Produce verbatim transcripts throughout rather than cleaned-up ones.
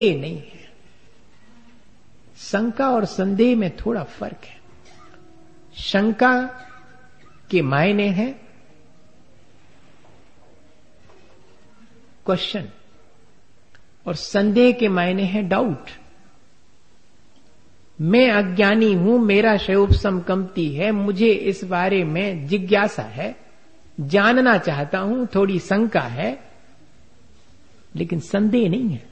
ये नहीं है। शंका और संदेह में थोड़ा फर्क है। शंका के मायने हैं क्वेश्चन और संदेह के मायने हैं डाउट। मैं अज्ञानी हूं, मेरा शयोपशम कमती है, मुझे इस बारे में जिज्ञासा है, जानना चाहता हूं, थोड़ी शंका है, लेकिन संदेह नहीं है।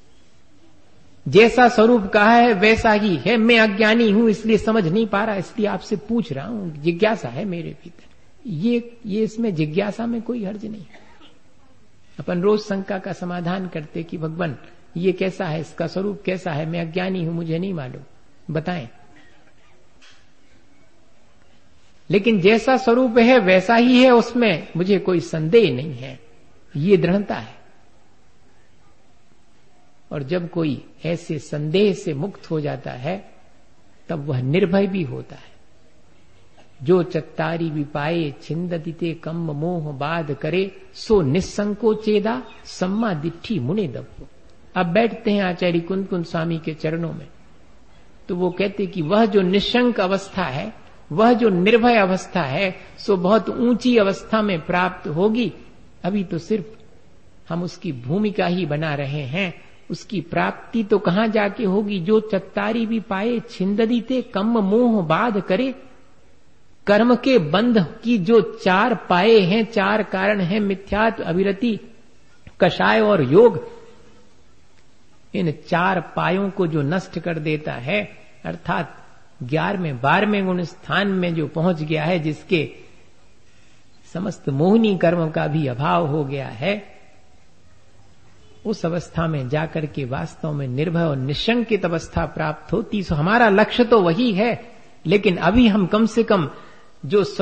जैसा स्वरूप कहा है वैसा ही है। मैं अज्ञानी हूं इसलिए समझ नहीं पा रहा, इसलिए आपसे पूछ रहा हूं, जिज्ञासा है मेरे भीतर। ये ये इसमें जिज्ञासा में कोई हर्ज नहीं है। अपन रोज शंका का समाधान करते कि भगवान ये कैसा है, इसका स्वरूप कैसा है, मैं अज्ञानी हूं, मुझे नहीं मालूम, बताएं। लेकिन जैसा स्वरूप है वैसा ही है, उसमें मुझे कोई संदेह नहीं है, ये दृढ़ता है। और जब कोई ऐसे संदेह से मुक्त हो जाता है तब वह निर्भय भी होता है। जो चत्तारी भी पाए छिंददिते कम्म मोह बाध करे, सो निसंको चेदा सम्मा दिट्ठी मुने दब्बो। अब बैठते हैं आचार्य कुंद कुंद स्वामी के चरणों में, तो वो कहते कि वह जो निशंक अवस्था है, वह जो निर्भय अवस्था है, सो बहुत ऊंची अवस्था में प्राप्त होगी। अभी तो सिर्फ हम उसकी भूमिका ही बना रहे हैं, उसकी प्राप्ति तो कहां जाके होगी। जो चत्तारी भी पाए छिंददिते कम्म मोह बाध करे, कर्म के बंध की जो चार पाए हैं, चार कारण हैं, मिथ्यात्व, अविरति, कषाय और योग, इन चार पायों को जो नष्ट कर देता है, अर्थात ग्यारहवें बारहवें गुण स्थान में जो पहुंच गया है, जिसके समस्त मोहनी कर्म का भी अभाव हो गया है, उस अवस्था में जाकर के वास्तव में निर्भय और निशंकित अवस्था प्राप्त होती। सो हमारा लक्ष्य तो वही है, लेकिन अभी हम कम से कम जो